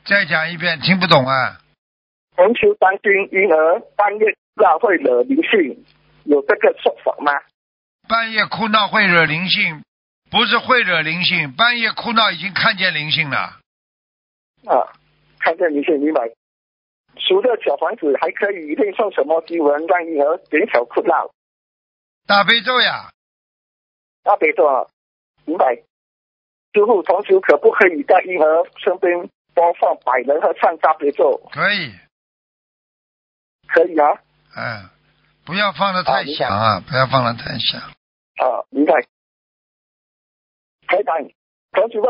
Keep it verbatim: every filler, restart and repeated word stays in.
再讲一遍，听不懂啊。 同求担心婴儿半夜闹会惹灵性，有这个说法吗？ 半夜哭闹会惹灵性，不是会惹灵性，半夜哭闹已经看见灵性了。 啊，看见灵性，明白。除了小房子，还可以另送什么经文让婴儿减少哭闹？ 大悲咒呀。 大悲咒啊，明白。师父，同时可不可以在婴儿身边播放百人合唱大悲咒？ 可以。 可以啊。 嗯，不要放得太响啊，不要放得太响。 啊，明白。台长，同时问